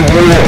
него.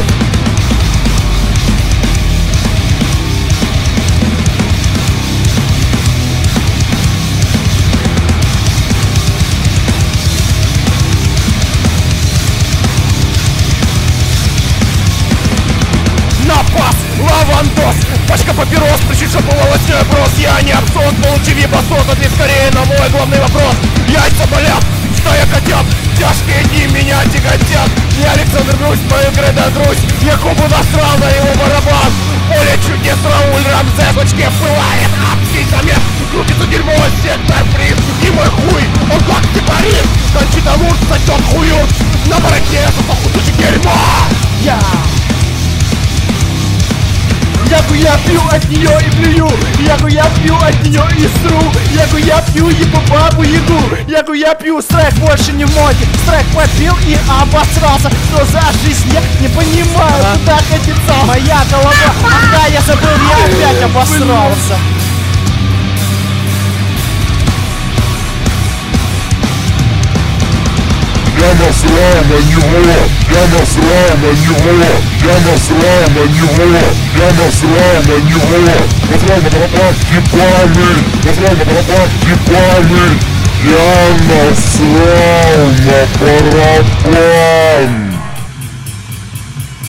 Лавандос, пачка папирос, причем волосной брос. Я не абсурд, получи вибасот, ответь скорее на мой главный вопрос. Яйца болят, стая котят, тяжкие дни меня тяготят. Я Александр Грусь, мою града Друсь, я Кубу насрал на его барабан. Поле чудес, Рауль Рамзес, в очке пылает, птицами крутится дерьмо, сектор приз. И мой хуй, он как типарит, Кончита Вурст сочет хую. На бороде, сухотучек дерьмо. Я пью от нее и плюю, я пью от нее и сру, я пью ебу бабу ягу, я пью, страйк больше не в моде, страйк попил и обосрался, что за жизнь я не понимаю, куда катится моя голова, когда я забыл, я опять обосрался. Я насрал на него, я насрал на него, я насрал на него, я насрал на него. Насрал на барабан ебаный, насрал на барабан ебаный. Я насрал на барабан.